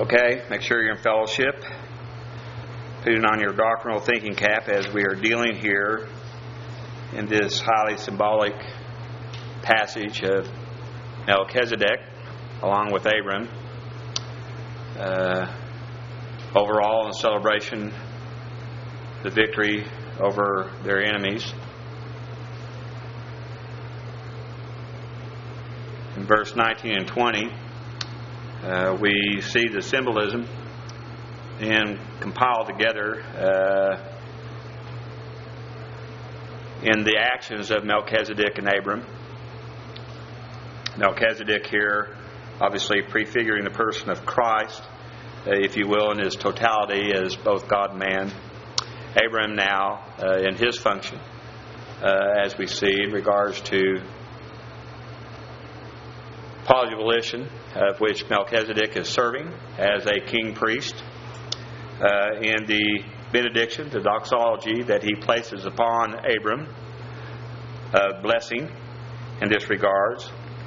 Okay, make sure you're in fellowship. Putting on your doctrinal thinking cap as we are dealing here in this highly symbolic passage of Melchizedek along with Abram. Overall, in celebration, the victory over their enemies. In verse 19 and 20, we see the symbolism and compiled together in the actions of Melchizedek and Abram. Melchizedek here obviously prefiguring the person of Christ, if you will, in his totality as both God and man. Abram now in his function, as we see in regards to positive volition, of which Melchizedek is serving as a king priest, in the benediction, the doxology that he places upon Abram, blessing in this regards.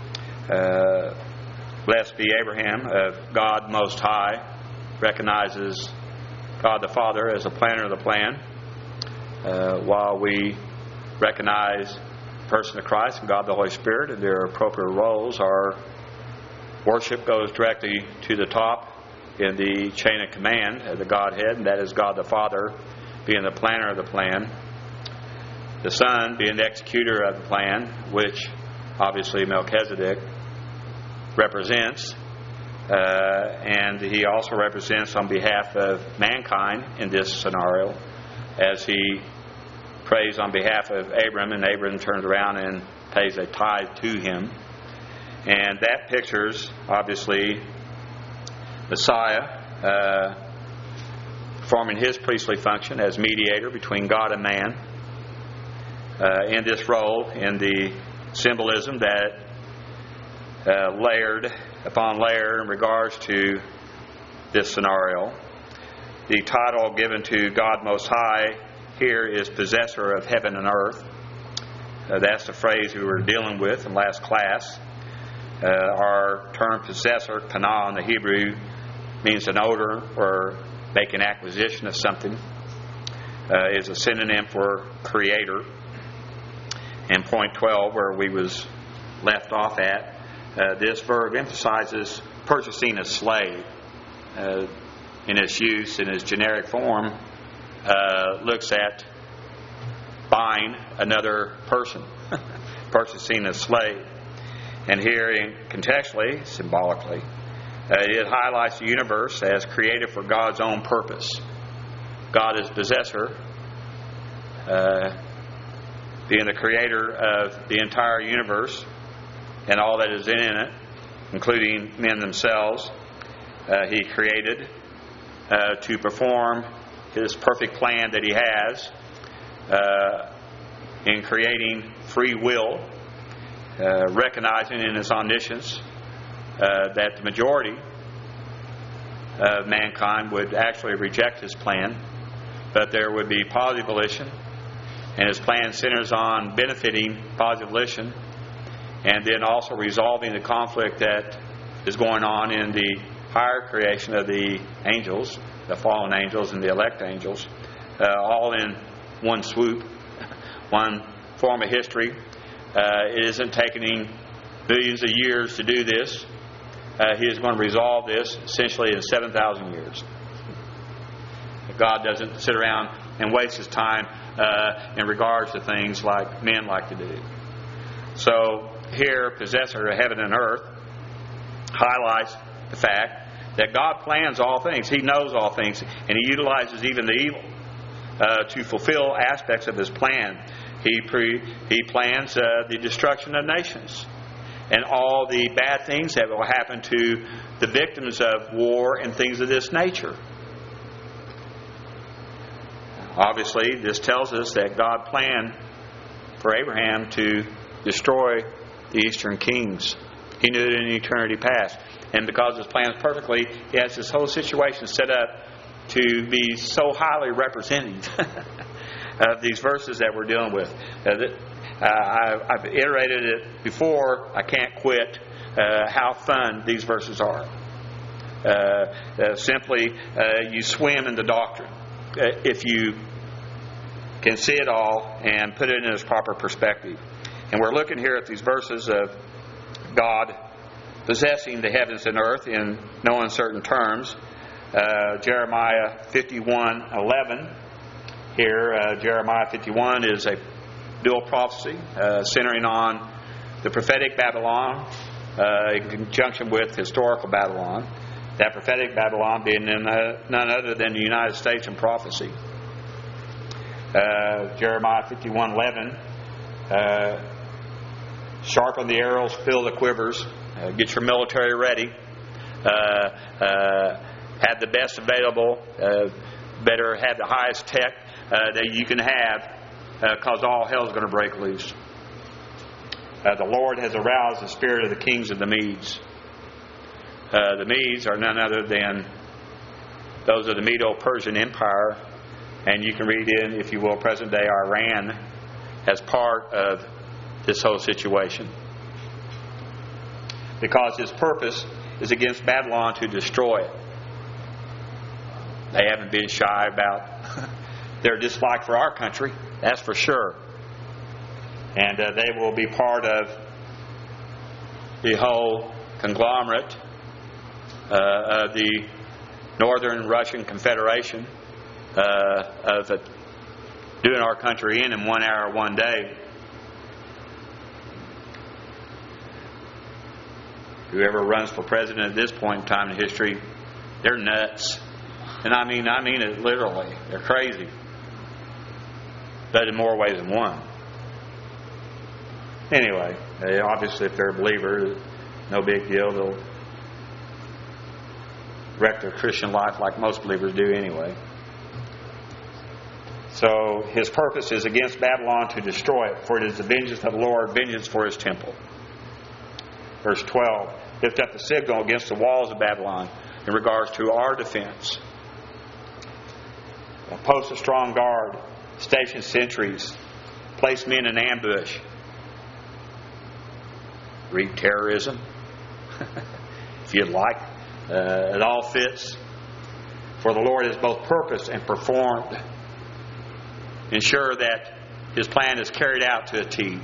Blessed be Abraham of God Most High, recognizes God the Father as the planner of the plan, while we recognize the person of Christ and God the Holy Spirit in their appropriate roles. Our worship goes directly to the top in the chain of command of the Godhead, and that is God the Father being the planner of the plan, the Son being the executor of the plan, which obviously Melchizedek represents, and he also represents on behalf of mankind in this scenario as he prays on behalf of Abram, and Abram turns around and pays a tithe to him. And that pictures obviously Messiah performing his priestly function as mediator between God and man, in this role, in the symbolism that layered upon layer in regards to this scenario. The title given to God Most High here is possessor of heaven and earth. That's the phrase we were dealing with in last class. Our term possessor, kana in the Hebrew, means an owner or make an acquisition of something. Is a synonym for creator. And point 12, where we was left off at, this verb emphasizes purchasing a slave. In its use, in its generic form, looks at buying another person, purchasing a slave. And here, contextually, symbolically, it highlights the universe as created for God's own purpose. God is possessor, being the creator of the entire universe and all that is in it, including men themselves. He created to perform his perfect plan that he has in creating free will, recognizing in his omniscience that the majority of mankind would actually reject his plan, but there would be positive volition, and his plan centers on benefiting positive volition and then also resolving the conflict that is going on in the higher creation of the angels, the fallen angels and the elect angels, all in one swoop, one form of history. It isn't taking billions of years to do this. He is going to resolve this essentially in 7,000 years. God doesn't sit around and waste his time in regards to things like men like to do. So here, possessor of heaven and earth highlights the fact that God plans all things. He knows all things, and he utilizes even the evil to fulfill aspects of his plan. He plans the destruction of nations and all the bad things that will happen to the victims of war and things of this nature. Obviously, this tells us that God planned for Abraham to destroy the eastern kings. He knew it in eternity past. And because his plans perfectly, he has this whole situation set up to be so highly representative of these verses that we're dealing with. I've iterated it before. I can't quit how fun these verses are. Simply, you swim in the doctrine. If you can see it all and put it in its proper perspective. And we're looking here at these verses of God possessing the heavens and earth in no uncertain terms. Jeremiah 51:11. Here, Jeremiah 51 is a dual prophecy centering on the prophetic Babylon in conjunction with historical Babylon. That prophetic Babylon being none other than the United States in prophecy. Jeremiah 51:11. Sharpen the arrows, fill the quivers, get your military ready, have the best available, better have the highest tech that you can have, because all hell's going to break loose. The Lord has aroused the spirit of the kings of the Medes. The Medes are none other than those of the Medo-Persian Empire, and you can read in, if you will, present-day Iran as part of this whole situation. Because his purpose is against Babylon to destroy it. They haven't been shy about their dislike for our country, that's for sure. And they will be part of the whole conglomerate of the Northern Russian Confederation of doing our country in 1 hour, 1 day. Whoever runs for president at this point in time in history, they're nuts. And I mean it literally. They're crazy. But in more ways than one. Anyway, obviously if they're a believer, no big deal. They'll wreck their Christian life like most believers do anyway. So his purpose is against Babylon to destroy it, for it is the vengeance of the Lord, vengeance for his temple. Verse 12, lift up the signal against the walls of Babylon in regards to our defense. Post a strong guard, station sentries, place men in ambush. Read terrorism, if you'd like. It all fits. For the Lord has both purposed and performed. Ensure that his plan is carried out to a T.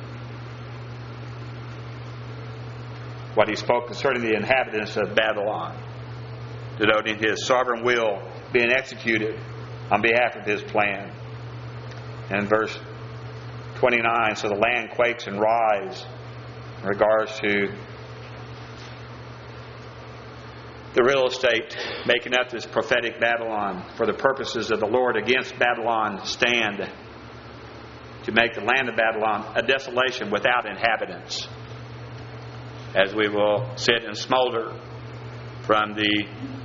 What he spoke concerning the inhabitants of Babylon, denoting his sovereign will being executed on behalf of his plan. And verse 29, so the land quakes and rise in regards to the real estate making up this prophetic Babylon. For the purposes of the Lord against Babylon stand, to make the land of Babylon a desolation without inhabitants, as we will sit and smolder from the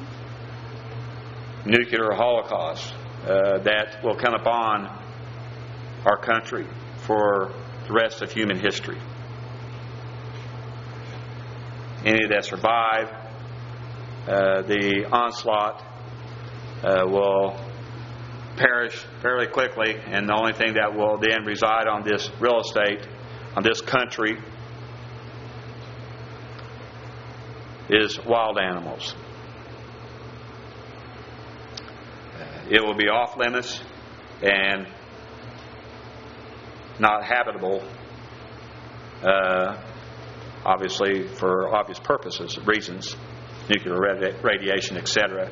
nuclear holocaust that will come upon our country for the rest of human history. Any that survive the onslaught will perish fairly quickly, and the only thing that will then reside on this real estate, on this country, is wild animals. It will be off limits and not habitable, obviously for obvious purposes, reasons, nuclear radiation, etc.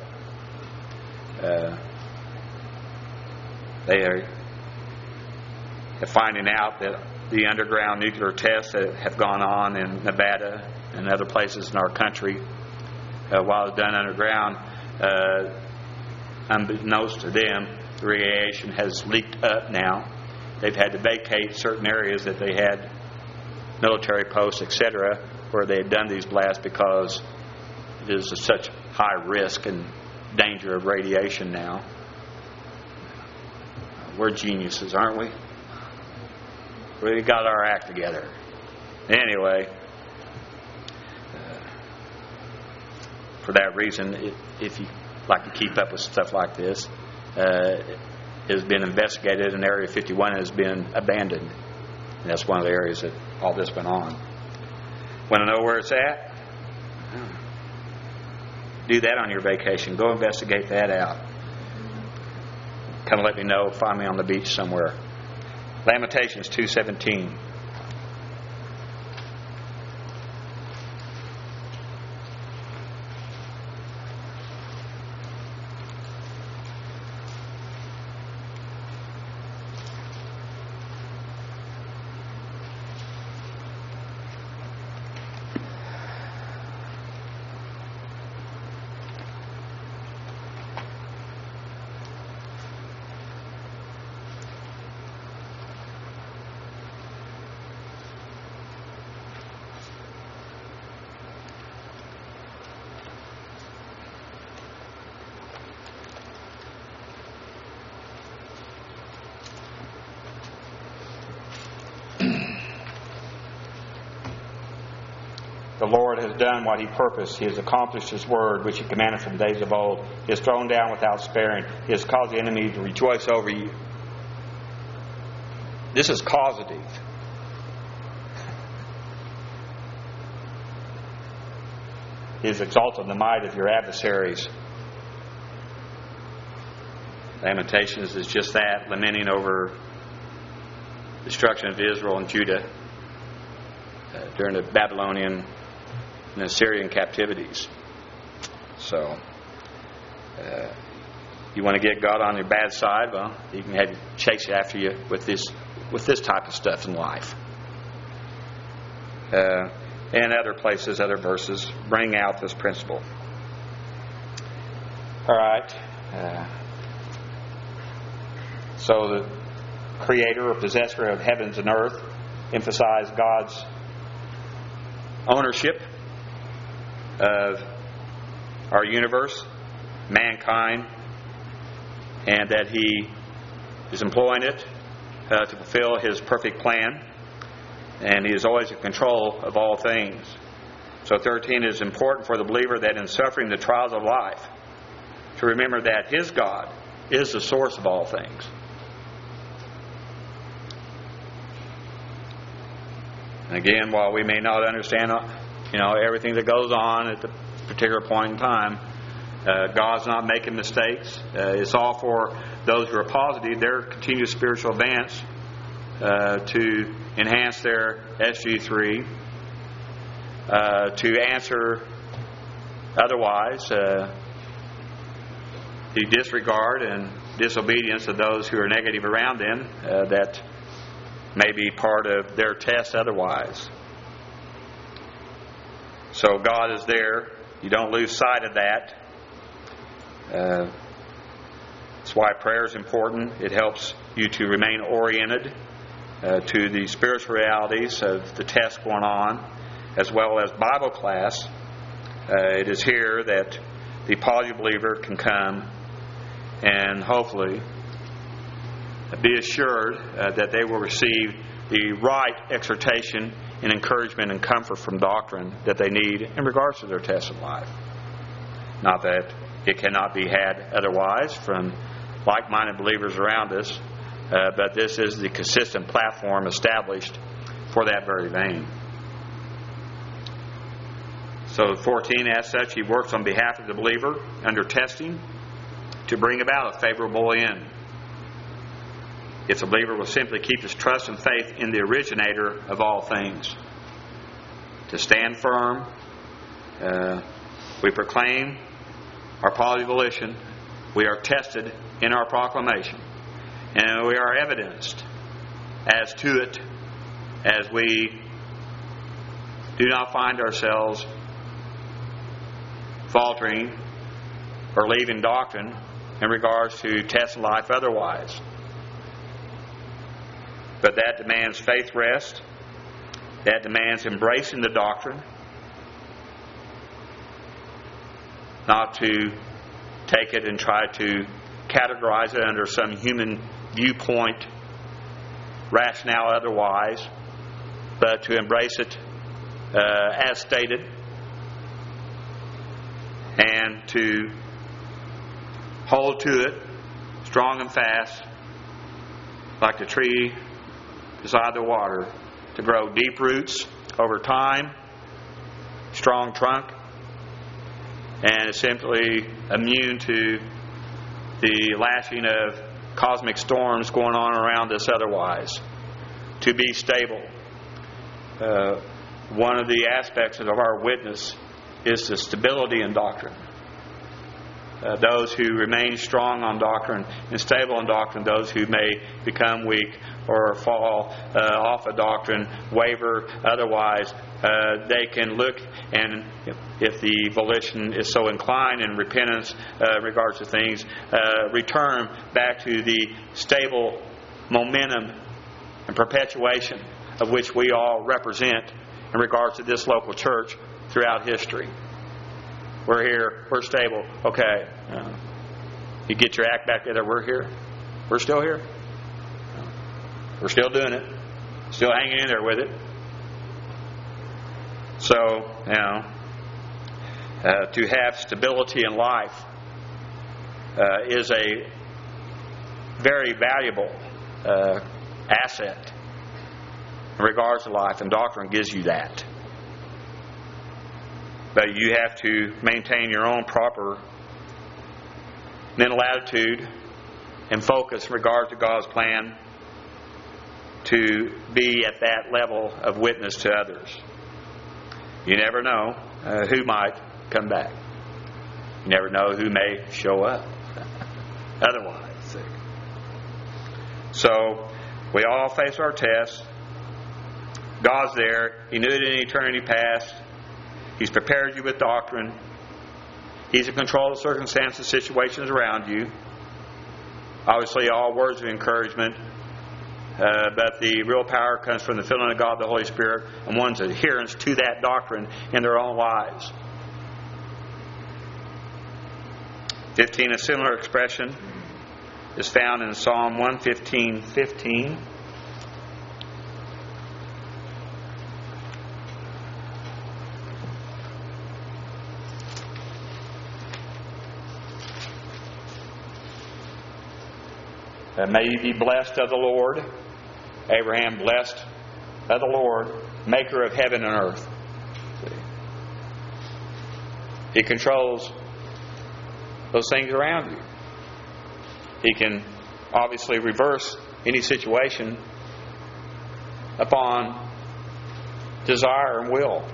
They are finding out that the underground nuclear tests that have gone on in Nevada and other places in our country, while it's done underground, unbeknownst to them, the radiation has leaked up now. They've had to vacate certain areas that they had military posts, etc., where they had done these blasts because it is such high risk and danger of radiation now. We're geniuses, aren't we? We got our act together. Anyway, for that reason, if you like to keep up with stuff like this, it has been investigated, and Area 51 has been abandoned. And that's one of the areas that all this went on. Want to know where it's at? do that on your vacation. Go investigate that out. Kind of let me know. Find me on the beach somewhere. Lamentations 2:17. The Lord has done what He purposed. He has accomplished His word, which He commanded from days of old. He has thrown down without sparing. He has caused the enemy to rejoice over you. This is causative. He has exalted the might of your adversaries. Lamentations is just that, lamenting over destruction of Israel and Judah during the Babylonian and Assyrian captivities. So, you want to get God on your bad side? Well, He can have chase after you with this type of stuff in life. And other places, other verses bring out this principle. All right. So the Creator or possessor of heavens and earth emphasized God's ownership of our universe, mankind, and that He is employing it to fulfill His perfect plan, and He is always in control of all things. So 13 is important for the believer that in suffering the trials of life, to remember that his God is the source of all things. And again, while we may not understand everything that goes on at the particular point in time, God's not making mistakes. It's all for those who are positive, their continued spiritual advance to enhance their SG3, to answer otherwise the disregard and disobedience of those who are negative around them that may be part of their test otherwise. So God is there. You don't lose sight of that. That's why prayer is important. It helps you to remain oriented to the spiritual realities of the test going on, as well as Bible class. It is here that the positive believer can come and hopefully be assured that they will receive the right exhortation and encouragement and comfort from doctrine that they need in regards to their test of life. Not that it cannot be had otherwise from like-minded believers around us, but this is the consistent platform established for that very vein. So 14, as such, he works on behalf of the believer under testing to bring about a favorable end. If the believer will simply keep his trust and faith in the originator of all things. To stand firm, we proclaim our positive volition. We are tested in our proclamation. And we are evidenced as to it as we do not find ourselves faltering or leaving doctrine in regards to test life otherwise. But that demands faith rest. That demands embracing the doctrine. Not to take it and try to categorize it under some human viewpoint, rationale otherwise, but to embrace it as stated, and to hold to it strong and fast like the tree beside the water, to grow deep roots over time, strong trunk, and is simply immune to the lashing of cosmic storms going on around us otherwise. To be stable. One of the aspects of our witness is the stability in doctrine. Those who remain strong on doctrine and stable in doctrine, those who may become weak or fall off of doctrine, waver otherwise, they can look, and if the volition is so inclined in repentance in regards to things, return back to the stable momentum and perpetuation of which we all represent in regards to this local church throughout history. We're here. We're stable. Okay. You get your act back together. We're here. We're still here. We're still doing it. Still hanging in there with it. So, to have stability in life is a very valuable asset in regards to life, and doctrine gives you that. But you have to maintain your own proper mental attitude and focus in regard to God's plan to be at that level of witness to others. You never know who might come back. You never know who may show up otherwise. So we all face our tests. God's there. He knew it in eternity past. He's prepared you with doctrine. He's in control of circumstances, situations around you. Obviously, all words of encouragement. But the real power comes from the filling of God, the Holy Spirit, and one's adherence to that doctrine in their own lives. 15, a similar expression is found in Psalm 115:15. May you be blessed of the Lord. Abraham blessed of the Lord, maker of heaven and earth. He controls those things around you. He can obviously reverse any situation upon desire and will.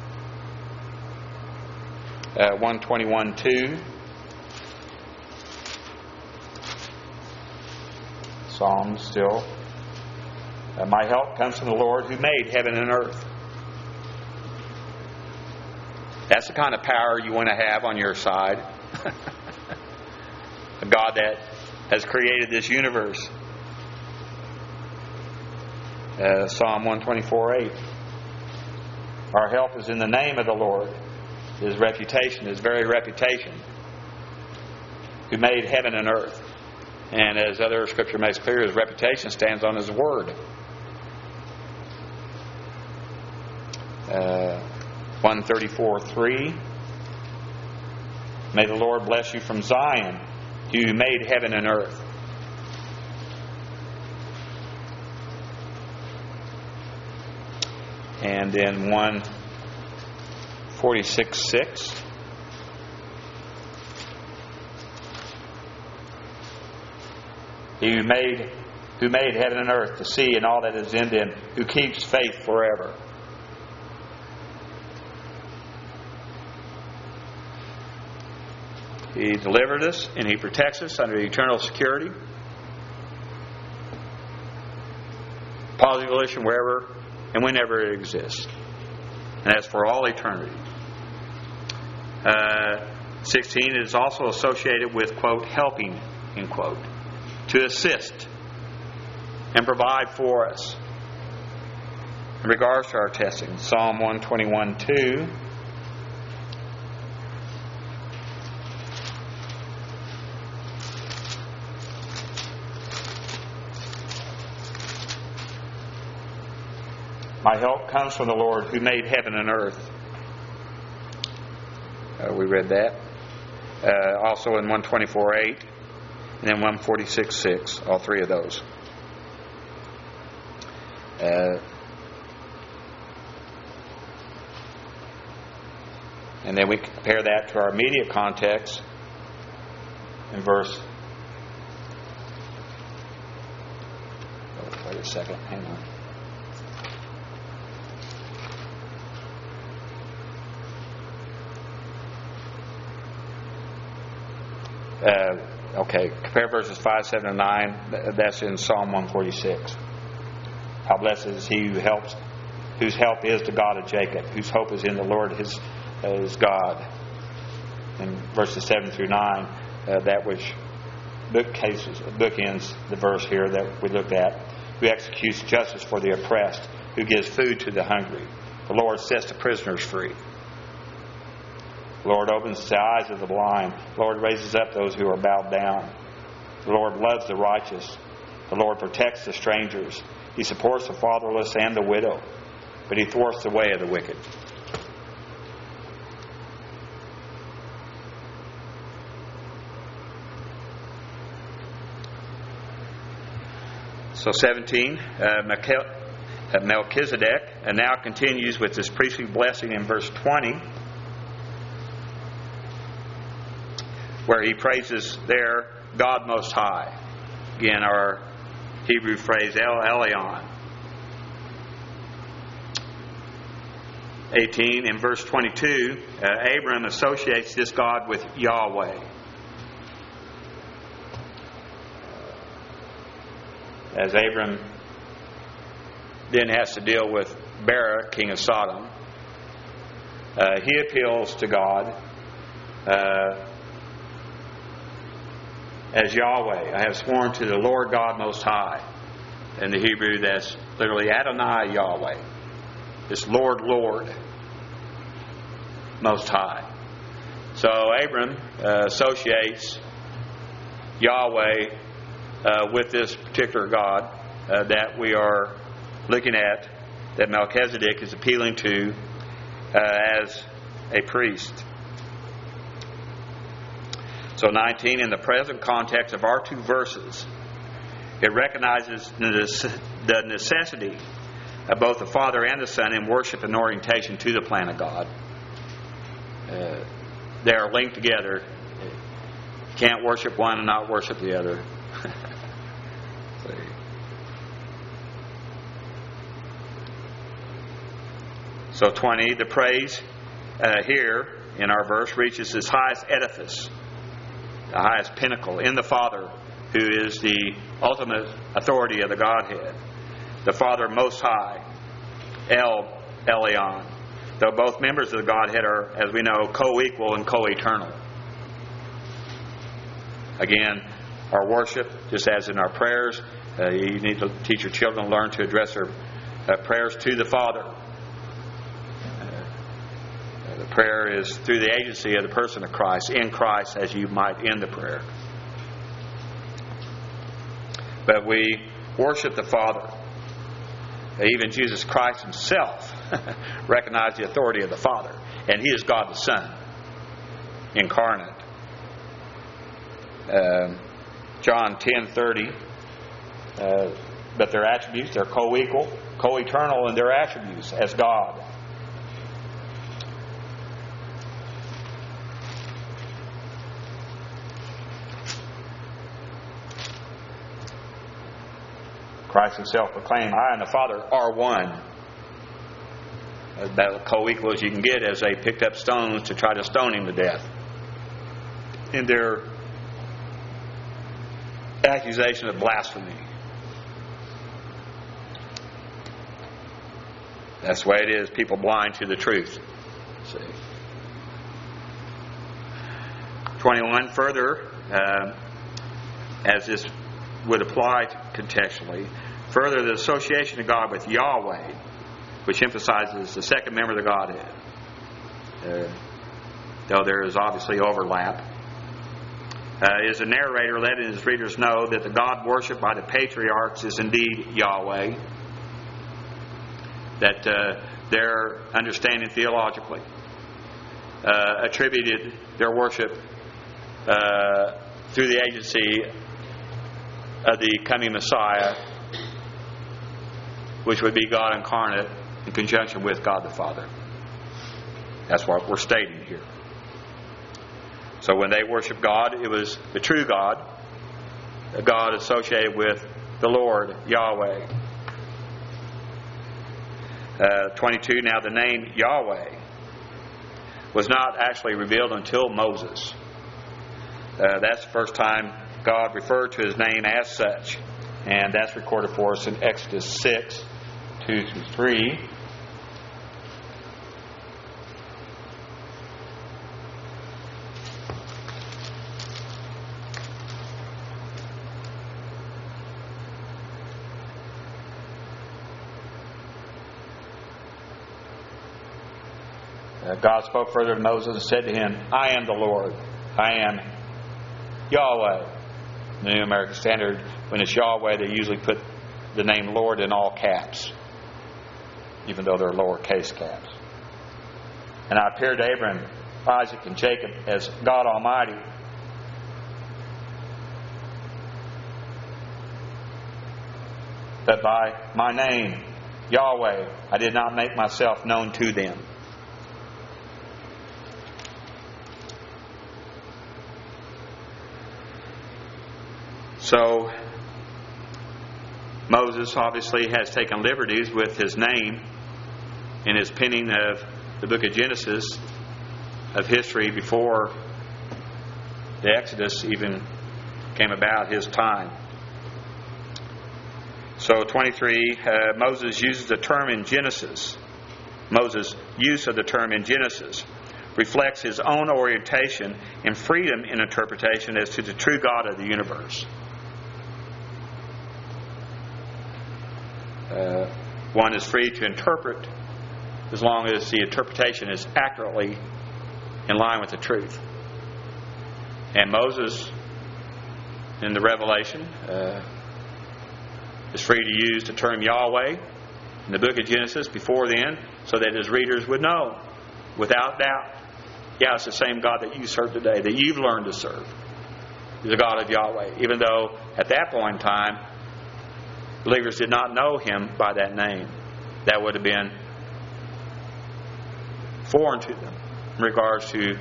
121:2. Psalms still. My help comes from the Lord who made heaven and earth. That's the kind of power you want to have on your side. A God that has created this universe. Psalm 124:8. Our help is in the name of the Lord. His reputation, His very reputation, who made heaven and earth. And as other Scripture makes clear, His reputation stands on His Word. 134:3. May the Lord bless you from Zion, who made heaven and earth. And then 146:6. He who made heaven and earth, the sea and all that is in them, who keeps faith forever. He delivered us and He protects us under eternal security. Positive volition wherever and whenever it exists. And that's for all eternity. 16, it is also associated with, quote, helping, end quote, to assist and provide for us. In regards to our testing, Psalm 121:2. My help comes from the Lord who made heaven and earth. We read that. Also in 124:8 and then 146:6. All three of those. And then we compare that to our immediate context in verse... Wait a second. Hang on. Compare verses 5, 7, and 9. That's in Psalm 146. How blessed is he whose help is the God of Jacob, whose hope is in the Lord his God. In verses 7 through 9, that which bookends the verse here that we looked at. Who executes justice for the oppressed, who gives food to the hungry. The Lord sets the prisoners free. The Lord opens the eyes of the blind. The Lord raises up those who are bowed down. The Lord loves the righteous. The Lord protects the strangers. He supports the fatherless and the widow, but He thwarts the way of the wicked. So 17, Melchizedek now continues with this priestly blessing in verse 20, where he praises there God Most High. Again, our Hebrew phrase El Elyon. 18, in verse 22, Abram associates this God with Yahweh. As Abram then has to deal with Bera, king of Sodom, he appeals to God as Yahweh. I have sworn to the Lord God Most High. In the Hebrew, that's literally Adonai Yahweh. It's Lord, Lord, Most High. So Abram associates Yahweh with this particular God that we are looking at, that Melchizedek is appealing to as a priest. So 19, in the present context of our two verses, it recognizes the necessity of both the Father and the Son in worship and orientation to the plan of God. They are linked together. You can't worship one and not worship the other. So 20, the praise here in our verse reaches its highest edifice, the highest pinnacle in the Father, who is the ultimate authority of the Godhead. The Father Most High, El Elyon. Though both members of the Godhead are, as we know, co-equal and co-eternal. Again, our worship, just as in our prayers, you need to teach your children to learn to address their prayers to the Father. The prayer is through the agency of the person of Christ, in Christ, as you might end the prayer. But we worship the Father. Even Jesus Christ Himself recognized the authority of the Father. And He is God the Son, incarnate. John 10:30. But their attributes, they're co-equal, co-eternal in their attributes as God. Christ Himself proclaimed, I and the Father are one. About co-equal as you can get, as they picked up stones to try to stone Him to death. In their accusation of blasphemy. That's the way it is, people blind to the truth. See. 21, further, as this would apply contextually, further, the association of God with Yahweh, which emphasizes the second member of the Godhead, though there is obviously overlap, is the narrator letting his readers know that the God worshipped by the patriarchs is indeed Yahweh, that their understanding theologically attributed their worship through the agency of the coming Messiah, which would be God incarnate in conjunction with God the Father. That's what we're stating here. So when they worshiped God, it was the true God, a God associated with the Lord, Yahweh. 22, now the name Yahweh was not actually revealed until Moses. That's the first time God referred to His name as such. And that's recorded for us in Exodus 6, 2 through 3. God spoke further to Moses and said to him, I am the Lord. I am Yahweh. In the New American Standard, when it's Yahweh, they usually put the name Lord in all caps, even though they're lowercase caps. And I appeared to Abraham, Isaac, and Jacob as God Almighty. But by my name, Yahweh, I did not make myself known to them. So, Moses obviously has taken liberties with his name in his penning of the book of Genesis, of history before the Exodus even came about, his time. So 23, Moses uses the term in Genesis. Moses' use of the term in Genesis reflects his own orientation and freedom in interpretation as to the true God of the universe. One is free to interpret as long as the interpretation is accurately in line with the truth. And Moses, in the Revelation, is free to use the term Yahweh in the book of Genesis before then, so that his readers would know without doubt, yeah, it's the same God that you serve today, that you've learned to serve. He's the God of Yahweh. Even though at that point in time, believers did not know Him by that name. That would have been foreign to them in regards to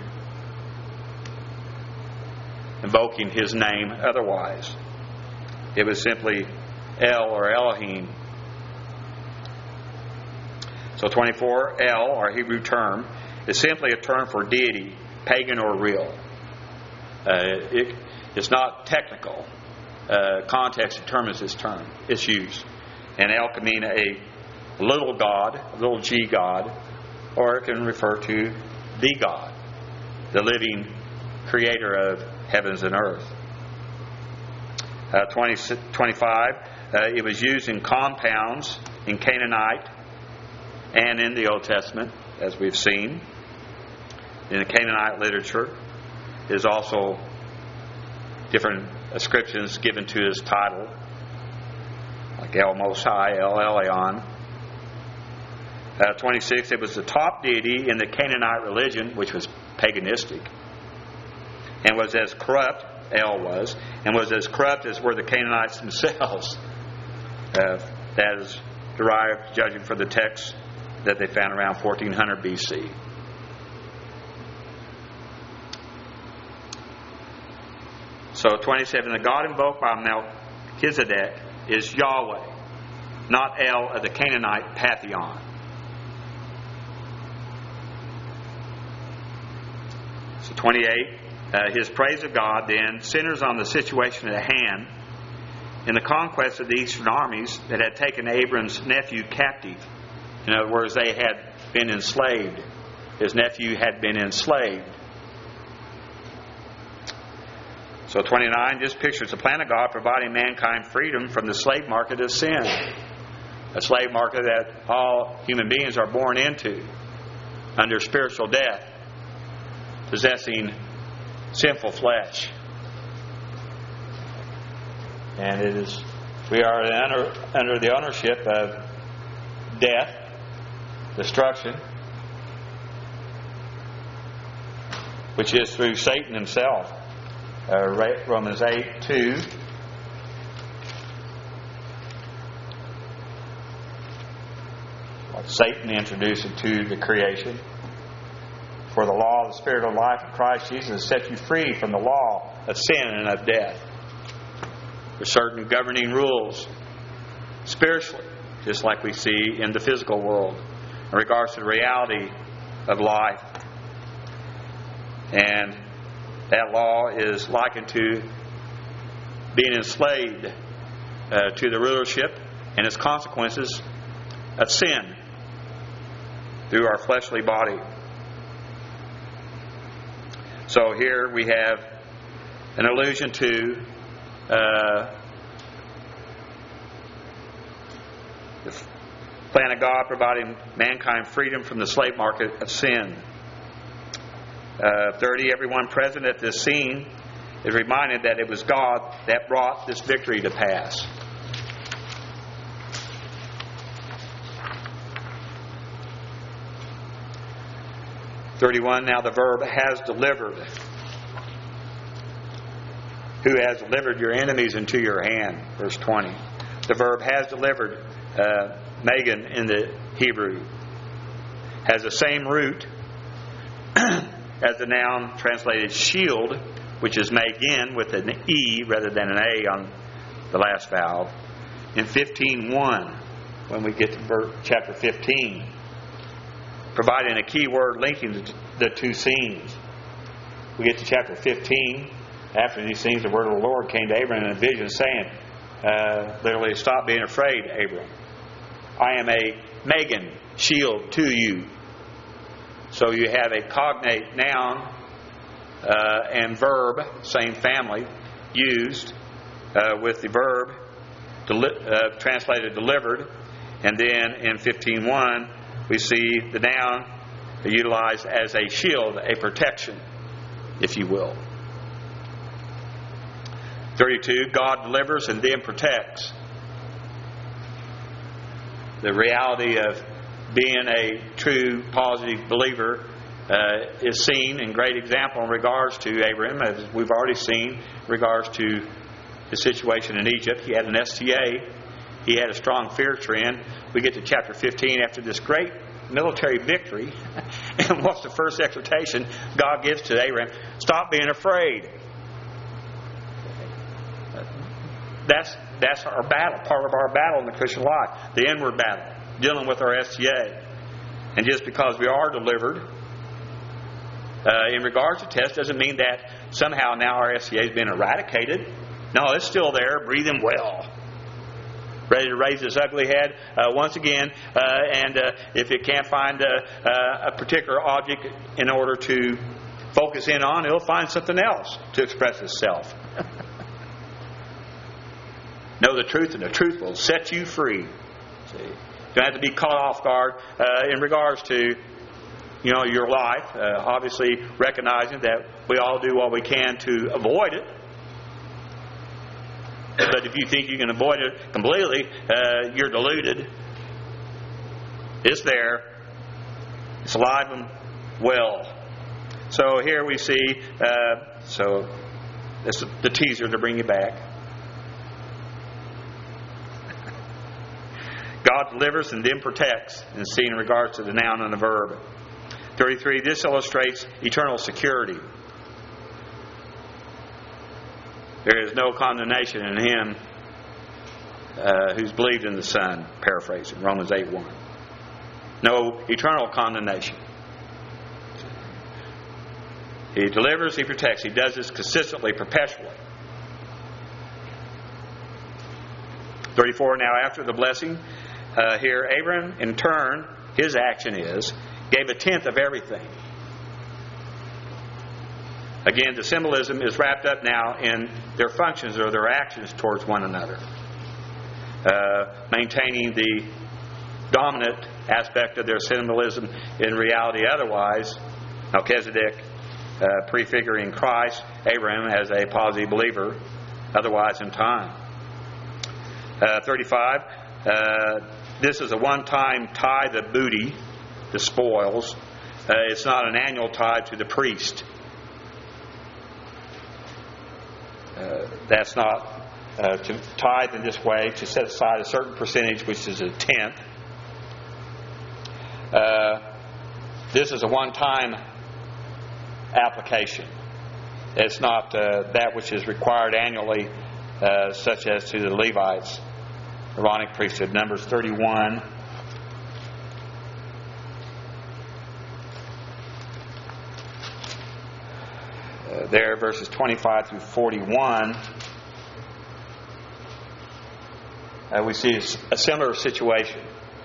invoking His name otherwise. It was simply El or Elohim. So 24, El, our Hebrew term, is simply a term for deity, pagan or real. It's not technical. Context determines its use. And El can mean a little God, a little G God, or it can refer to the God, the living creator of heavens and earth. 25, it was used in compounds in Canaanite and in the Old Testament, as we've seen. In the Canaanite literature is also different ascriptions given to his title, like El Most High, El Elyon. 26, it was the top deity in the Canaanite religion, which was paganistic, and was as corrupt, El was, and was as corrupt as were the Canaanites themselves. That is derived, judging from the text that they found around 1400 BC. So 27, the God invoked by Melchizedek is Yahweh, not El of the Canaanite pantheon. So 28, his praise of God then centers on the situation at hand in the conquest of the eastern armies that had taken Abram's nephew captive. In other words, they had been enslaved. His nephew had been enslaved. So 29 just pictures the plan of God providing mankind freedom from the slave market of sin. A slave market that all human beings are born into under spiritual death, possessing sinful flesh. And we are under the ownership of death, destruction, which is through Satan himself. Romans 8:2. What Satan introduced into the creation. For the law of the Spirit of life of Christ Jesus has set you free from the law of sin and of death. There's certain governing rules spiritually, just like we see in the physical world, in regards to the reality of life. And that law is likened to being enslaved to the rulership and its consequences of sin through our fleshly body. So here we have an allusion to the plan of God providing mankind freedom from the slave market of sin. 30, everyone present at this scene is reminded that it was God that brought this victory to pass. Now the verb has delivered. Who has delivered your enemies into your hand? Verse 20. The verb has delivered, Megan in the Hebrew, has the same root as the noun translated shield, which is Megan with an E rather than an A on the last vowel. In 15:1, when we get to chapter 15, providing a key word linking the two scenes. We get to chapter 15. After these things, the word of the Lord came to Abram in a vision, saying, literally, stop being afraid, Abram. I am a Megan, shield to you. So you have a cognate noun and verb, same family, used with the verb translated delivered. And then in 15:1, we see the noun utilized as a shield, a protection, if you will. 32, God delivers and then protects. The reality of being a true positive believer is seen in great example in regards to Abraham, as we've already seen, in regards to his situation in Egypt. He had an STA. He had a strong fear trend. We get to chapter 15 after this great military victory. And what's the first exhortation God gives to Abraham? Stop being afraid. That's our battle, part of our battle in the Christian life. The inward battle, dealing with our STA. And just because we are delivered in regards to test doesn't mean that somehow now our STA has been eradicated. No, it's still there, breathing well, ready to raise its ugly head once again. And if it can't find a particular object in order to focus in on, it'll find something else to express itself. Know the truth, and the truth will set you free. See? You don't have to be caught off guard in regards to your life. Obviously, recognizing that we all do what we can to avoid it. But if you think you can avoid it completely, you're deluded. It's there. It's alive and well. So here we see, so this is the teaser to bring you back. God delivers and then protects, and seen in regards to the noun and the verb. 33, this illustrates eternal security. There is no condemnation in him who's believed in the Son, paraphrasing, Romans 8:1. No eternal condemnation. He delivers, he protects. He does this consistently, perpetually. 34, now after the blessing, here Abram, in turn, his action is, gave a tenth of everything. Again, the symbolism is wrapped up now in their functions or their actions towards one another. Maintaining the dominant aspect of their symbolism in reality otherwise. Melchizedek prefiguring Christ, Abraham as a positive believer, otherwise in time. 35, this is a one-time tithe of booty, the spoils. It's not an annual tithe to the priest. That's not to tithe in this way, to set aside a certain percentage, which is a tenth. This is a one-time application. It's not that which is required annually, such as to the Levites, Aaronic priesthood. Numbers 31. There, verses 25 through 41, we see a similar situation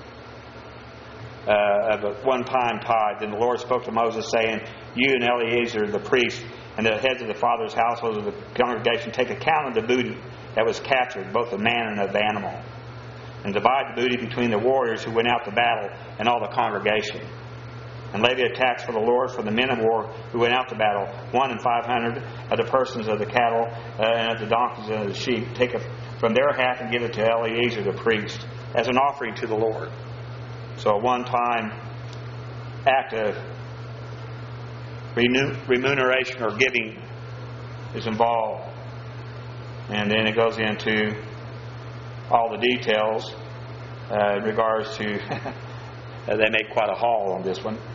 of a one-time tithe. And the Lord spoke to Moses, saying, "You and Eleazar the priest and the heads of the fathers' households of the congregation take account of the booty that was captured, both of man and of animal, and divide the booty between the warriors who went out to battle and all the congregation. And levy a tax for the Lord for the men of war who went out to battle, 1 in 500 of the persons of the cattle and of the donkeys and of the sheep. Take it from their half and give it to Eleazar the priest as an offering to the Lord." So a one-time act of remuneration or giving is involved. And then it goes into all the details in regards to they made quite a haul on this one.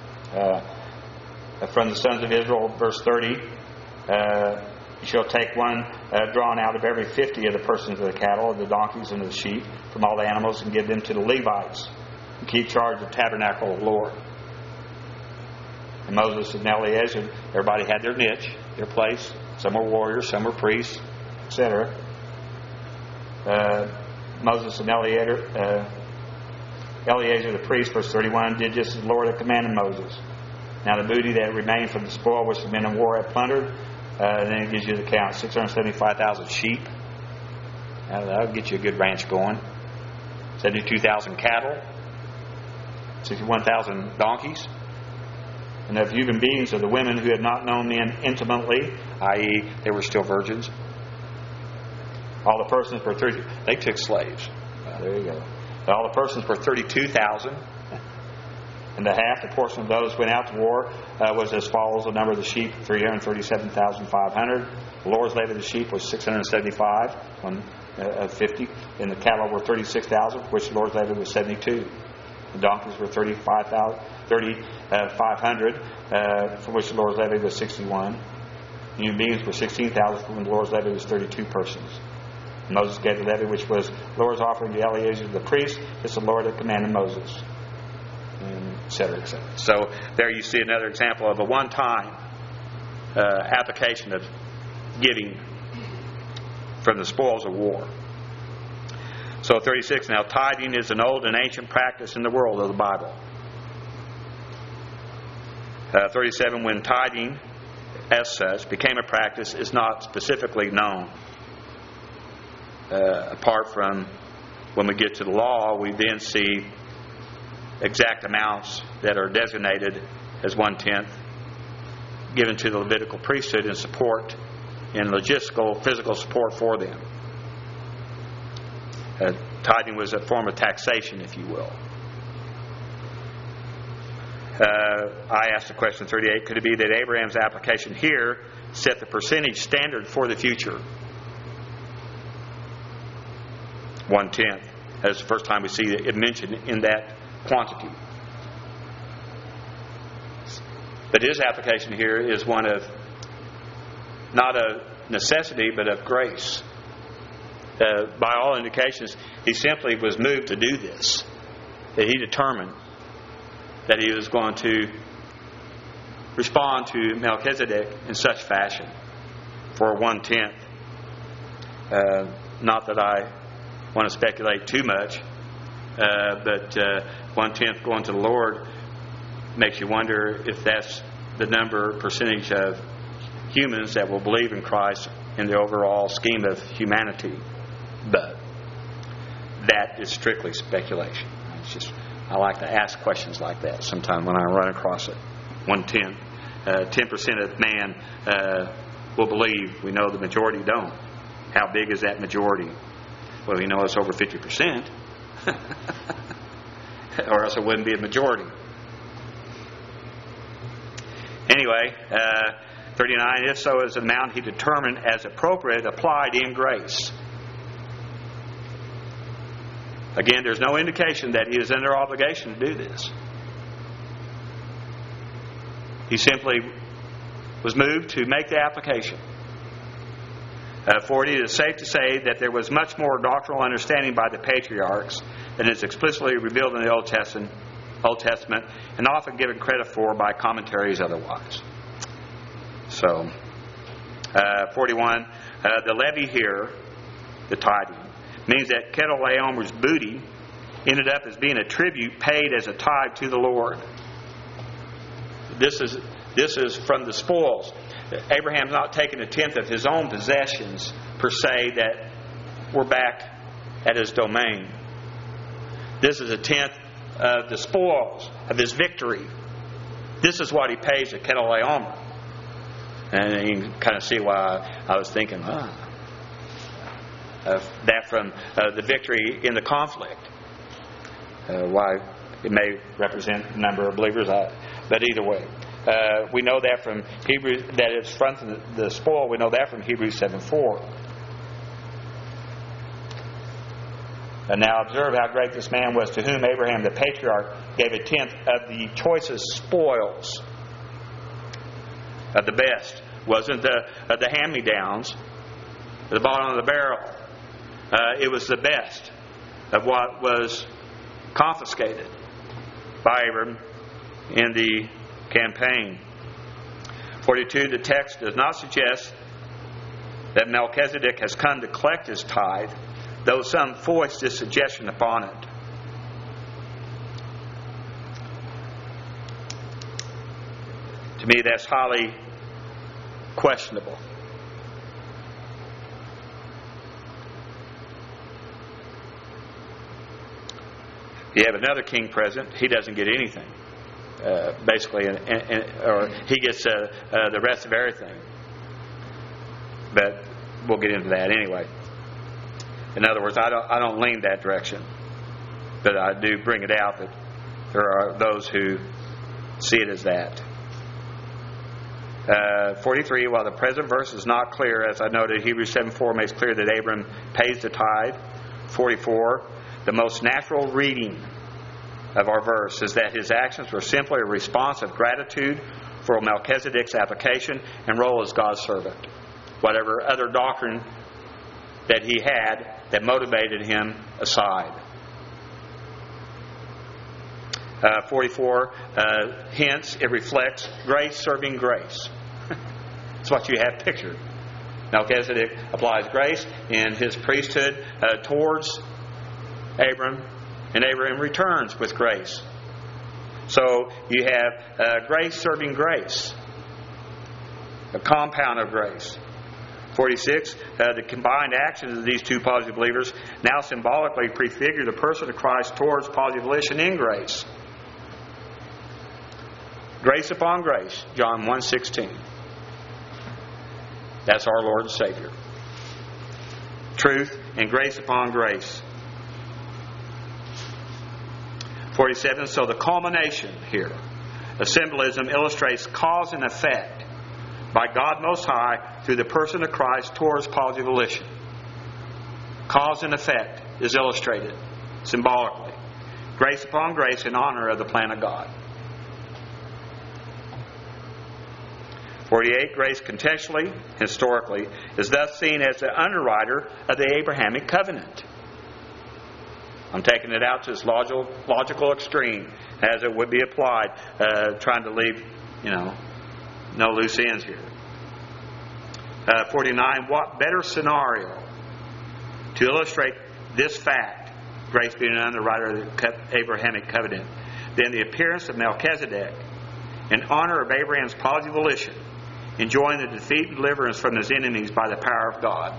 From the sons of Israel, verse 30, you shall take one drawn out of every 50 of the persons of the cattle, of the donkeys, and of the sheep, from all the animals, and give them to the Levites, and keep charge of the tabernacle of the Lord. And Moses and Eleazar, everybody had their niche, their place. Some were warriors, some were priests, etc. Moses and Eleazar the priest, verse 31, did just as the Lord had commanded Moses. Now the booty that remained from the spoil which the men of war had plundered, and then it gives you the count: 675,000 sheep. That'll get you a good ranch going. 72,000 cattle, 61,000 donkeys, and of human beings, of the women who had not known men intimately, i.e., they were still virgins. All the persons were 30. They took slaves. There you go. All the persons were 32,000. And the half, the portion of those who went out to war, was as follows: the number of the sheep, 337,500. The Lord's levy of the sheep was 675, 50. And the cattle were 36,000, which the Lord's levy was 72. The donkeys were 3,500, for which the Lord's levy was 61. Human beings were 16,000, for which the Lord's levy was 32 persons. And Moses gave the levy, which was the Lord's offering to Eleazar the priest, as the Lord had commanded Moses, etc., etc. So there you see another example of a one-time application of giving from the spoils of war. So 36, now tithing is an old and ancient practice in the world of the Bible. 37, when tithing as such became a practice is not specifically known. Apart from when we get to the law, we then see exact amounts that are designated as 1/10 given to the Levitical priesthood in support, in logistical, physical support for them. Tithing was a form of taxation, if you will. I asked the question 38, could it be that Abraham's application here set the percentage standard for the future? 1/10. That's the first time we see it mentioned in that quantity. But his application here is one of not of necessity, but of grace. By all indications, he simply was moved to do this. That he determined that he was going to respond to Melchizedek in such fashion for 1/10. Not that I want to speculate too much, but 1/10 going to the Lord makes you wonder if that's the percentage of humans that will believe in Christ in the overall scheme of humanity. But that is strictly speculation. It's just, I like to ask questions like that sometime when I run across it. 1/10. 10% of man will believe. We know the majority don't. How big is that majority? Well, we know it's over 50%. Or else it wouldn't be a majority. Anyway, 39, if so is the amount he determined as appropriate, applied in grace. Again, there's no indication that he is under obligation to do this. He simply was moved to make the application. 40, it is safe to say that there was much more doctrinal understanding by the patriarchs than is explicitly revealed in the Old Testament, and often given credit for by commentaries otherwise. So, 41, the levy here, the tithing, means that Chedorlaomer's booty ended up as being a tribute paid as a tithe to the Lord. This is from the spoils. Abraham's not taking a tenth of his own possessions, per se, that were back at his domain. This is a tenth of the spoils of his victory. This is what he pays to Chedorlaomer. And you can kind of see why I was thinking, that from the victory in the conflict. Why it may represent a number of believers, but either way. We know that from Hebrews, that it's from the spoil. We know that from Hebrews 7:4. And now observe how great this man was, to whom Abraham the patriarch gave a tenth of the choicest spoils, of the best. Wasn't the hand-me-downs at the bottom of the barrel. It was the best of what was confiscated by Abram in the campaign. 42, the text does not suggest that Melchizedek has come to collect his tithe, though some voice this suggestion upon it. To me, that's highly questionable. You have another king present, he doesn't get anything. Basically, or he gets the rest of everything. But we'll get into that anyway. In other words, I don't lean that direction, but I do bring it out that there are those who see it as that. 43, while the present verse is not clear, as I noted, Hebrews 7:4 makes clear that Abram pays the tithe. 44, the most natural reading of our verse is that his actions were simply a response of gratitude for Melchizedek's application and role as God's servant. Whatever other doctrine that he had that motivated him aside. 44, hence it reflects grace serving grace. That's what you have pictured. Melchizedek applies grace in his priesthood towards Abram, and Abraham returns with grace. So you have grace serving grace, a compound of grace. 46, the combined actions of these two positive believers now symbolically prefigure the person of Christ towards positive volition in grace. Grace upon grace, John 1:16. That's our Lord and Savior. Truth and grace upon grace. 47, so the culmination here, the symbolism illustrates cause and effect by God Most High through the person of Christ towards positive volition. Cause and effect is illustrated symbolically. Grace upon grace in honor of the plan of God. 48, grace contextually, historically, is thus seen as the underwriter of the Abrahamic covenant. I'm taking it out to its logical extreme as it would be applied, trying to leave, no loose ends here. 49, what better scenario to illustrate this fact, grace being an underwriter of the Abrahamic covenant, than the appearance of Melchizedek in honor of Abraham's positive volition, enjoying the defeat and deliverance from his enemies by the power of God.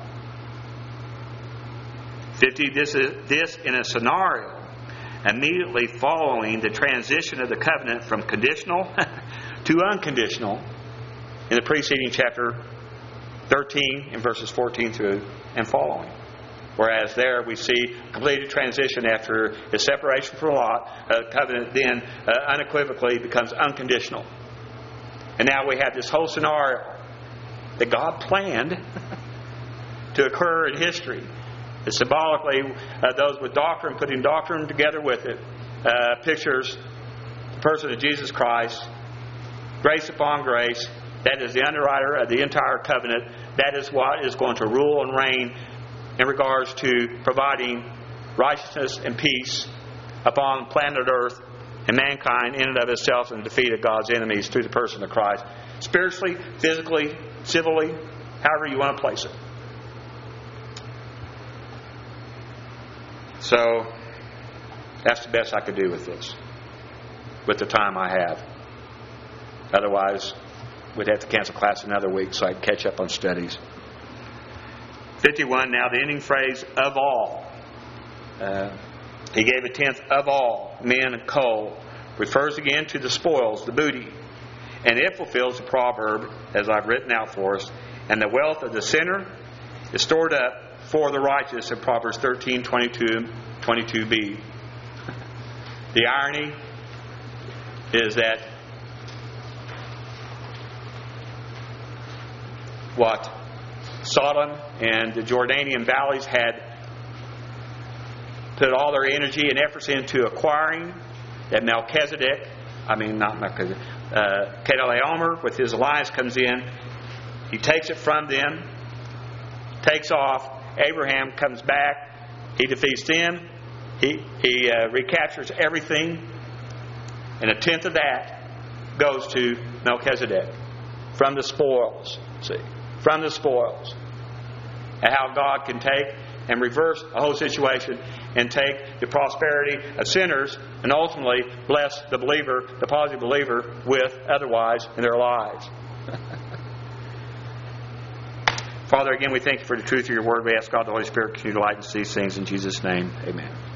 50, this in a scenario immediately following the transition of the covenant from conditional to unconditional in the preceding chapter 13 in verses 14 through and following. Whereas there we see completed transition after the separation from Lot, the covenant then unequivocally becomes unconditional. And now we have this whole scenario that God planned to occur in history. It's symbolically, those with doctrine, putting doctrine together with it, pictures the person of Jesus Christ, grace upon grace, that is the underwriter of the entire covenant. That is what is going to rule and reign in regards to providing righteousness and peace upon planet Earth and mankind in and of itself, and the defeat of God's enemies through the person of Christ. Spiritually, physically, civilly, however you want to place it. So, that's the best I could do with this, with the time I have. Otherwise, we'd have to cancel class another week so I can catch up on studies. 51, now the ending phrase, of all. He gave a tenth of all, men and coal, refers again to the spoils, the booty. And it fulfills the proverb, as I've written out for us, and the wealth of the sinner is stored up for the righteous in Proverbs 13:22b. The irony is that what Sodom and the Jordanian valleys had put all their energy and efforts into acquiring, that Kedorlaomer with his alliance comes in. He takes it from them, takes off. Abraham comes back. He defeats them. He recaptures everything. And a tenth of that goes to Melchizedek from the spoils. See? From the spoils. And how God can take and reverse the whole situation and take the prosperity of sinners and ultimately bless the believer, the positive believer, with otherwise in their lives. Father, again, we thank you for the truth of your word. We ask God the Holy Spirit continue to light and see these things in Jesus' name. Amen.